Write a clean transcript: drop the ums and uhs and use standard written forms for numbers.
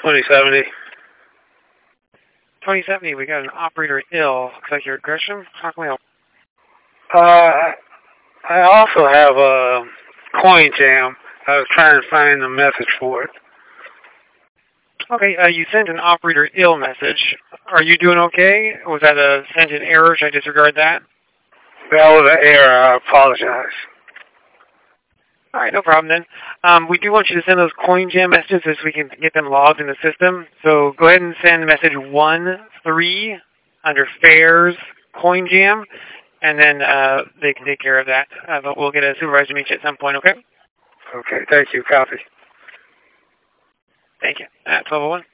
2070. 2070, we got an operator ill. Looks like you're Gresham. How can we help? I also have a coin jam. I was trying to find the message for it. Okay, you sent an operator ill message. Are you doing okay? Was that a sent in error? Should I disregard that? That was an error. I apologize. All right, no problem then. We do want you to send those coin jam messages so we can get them logged in the system. So go ahead and send message 1-3 under fares coin jam, and then they can take care of that. But we'll get a supervisor to meet you at some point, okay? Okay, thank you. Copy. Thank you. 1201.